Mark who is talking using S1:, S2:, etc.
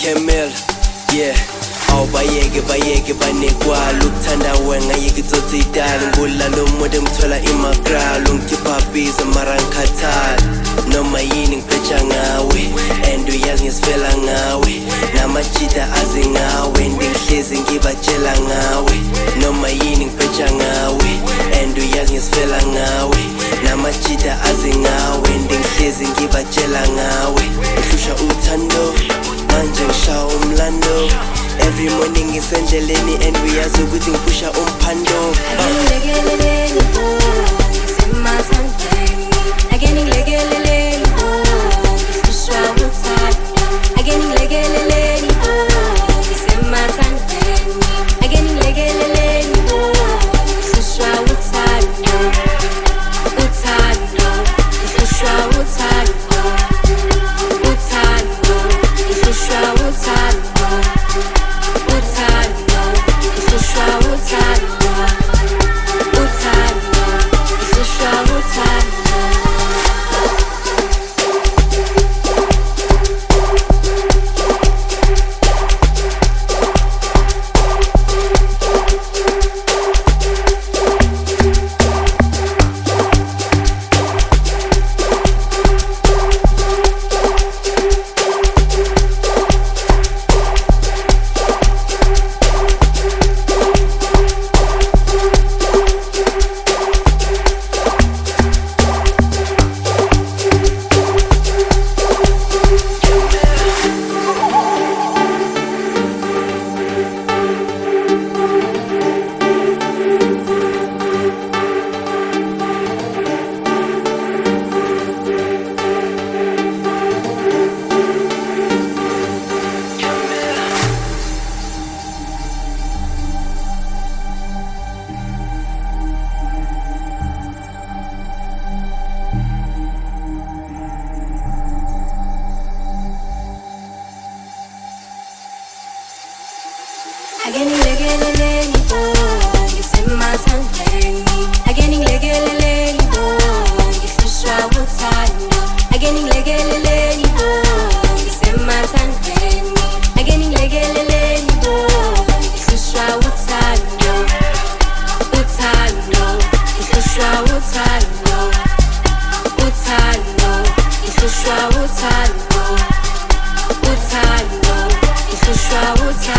S1: Camel, yeah. Awubayeke banekwala ukuthanda wena yeke itsotsi idala ngulala umuntu emthola imagralo ngikhipha biza mara ngikhathala noma yini ngipheja ngawe and uyazi ngisifela ngawe namajida aze ngawe ngihlezi ngibatshela ngawe noma yini ngipheja ngawe and uyazi ngisifela ngawe namajida aze ngawe ngihlezi ngibatshela ngawe ngihlusha uthando manje ngishawa umlando. Every morning ngisendleleni and uyazi ukuthi ngiphusha umphando.
S2: Uthando,